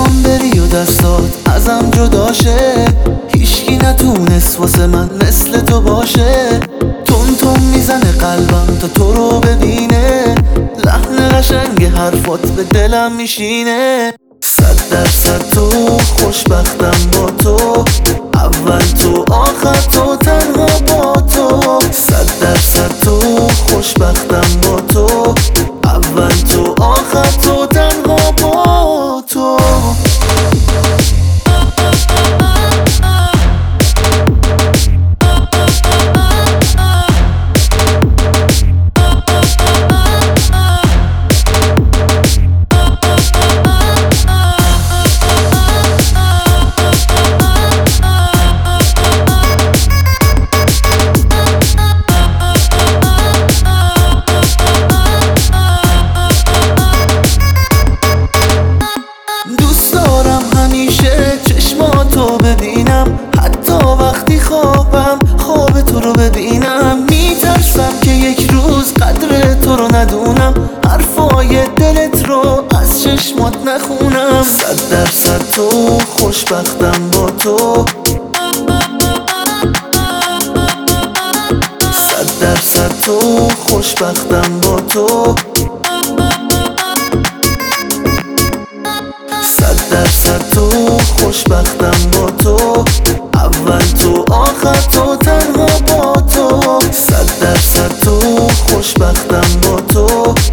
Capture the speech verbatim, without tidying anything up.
میخوام بری و دستات ازم جدا شه، هیچکی نتونست واسه من مثل تو باشه. تون تون میزنه قلبم تا تو رو ببینه، لحن قشنگ حرفات به دلم میشینه. صد درصد تو، خوشبختم با تو، اول تو آخر تو تنها با تو. صد درصد تو، خوشبختم با تو، اول تو آخر تو تنها با تو. تو ببینم حتی وقتی خوابم خواب تو رو ببینم. میترسم که یک روز قدر تو رو ندونم، حرفای دلت رو از چشمات نخونم. صد درصد تو، خوشبختم با تو، صد درصد تو، خوشبختم با تو، صد درصد تو، خوشبختم با تو، اول تو آخر تو تنها با تو. صد درصد تو، خوشبختم با تو،